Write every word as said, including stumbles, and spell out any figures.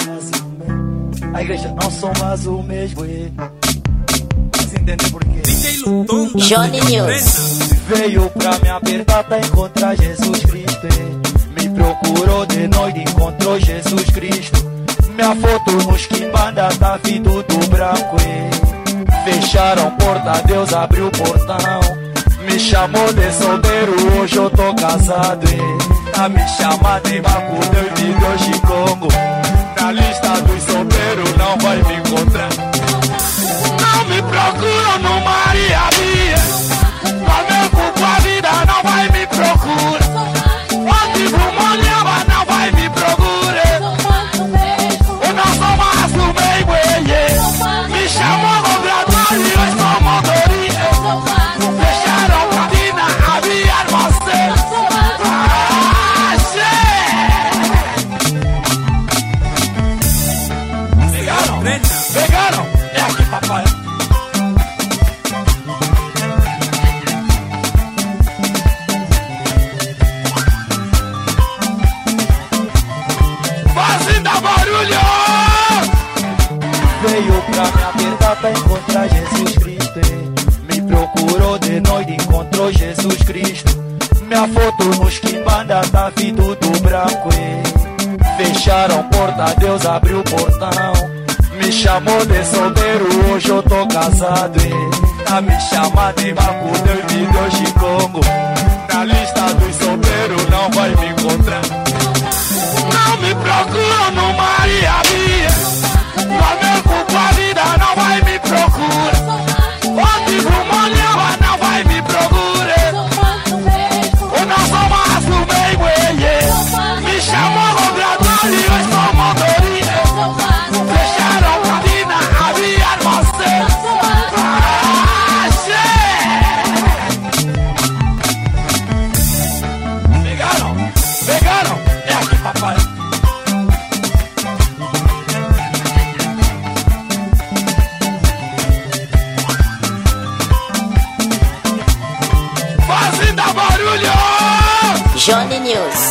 A igreja não são mais o mesmo. Mas entender por quê? Johnny News veio pra me apertar pra encontrar Jesus Cristo. Me procurou de noite, encontrou Jesus Cristo. Minha foto nos quimbanda tá vindo do branco. Fecharam porta, Deus abriu o portão. Me chamou de solteiro, hoje eu tô casado. A me chamar de Baco, Deus me deu Chicongo. Na lista dos solteiros não vai me encontrar. Não me procura no Maria Bia. Flamengo com a vida não vai me procurar. Onde vou molhava não vai me procurar. Eu não sou mais o mesmo, yeah. Me chamou no gradado e eu sou motorista. Fecharam cabina, havia você. Pegaram? É aqui, papai. Fazenda barulho! Veio pra me apertar pra encontrar Jesus Cristo. Me procurou de noite, encontrou Jesus Cristo. Minha foto nos quimbanda tá vindo do branco. Fecharam porta, Deus abriu o portão. Me chamou de solteiro, hoje eu tô casado. A me chamar de Baco, Deus me deu Chicongo. Na lista dos solteiros não vai me encontrar. Não me procura no Maria Bia. Flamengo com a vida não vai me procurar. Onde vou molhava não vai me procurar. Eu não sou mais o mesmo, yeah. Me chamou no gradado e eu sou motorista. Fecharam cabina, havia você. Pegaram? Pegaram? É aqui, papai. Fazenda barulho! Johnny News